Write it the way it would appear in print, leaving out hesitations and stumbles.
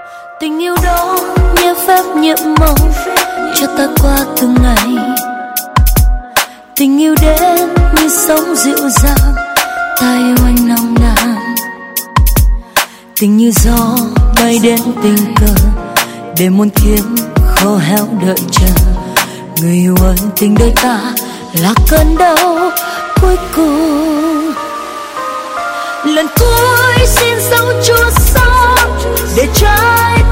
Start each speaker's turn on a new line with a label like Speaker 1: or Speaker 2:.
Speaker 1: Tình yêu đó như phép nhiệm màu cho ta qua từng ngày. Tình yêu đến như sóng dịu dàng, ta yêu anh nồng nàn. Tình như gió bay đến tình cờ, để muôn kiếp khô héo đợi chờ. Người yêu ơi, tình đôi ta là cơn đau cuối cùng. Lần cuối xin dấu chua xót để trái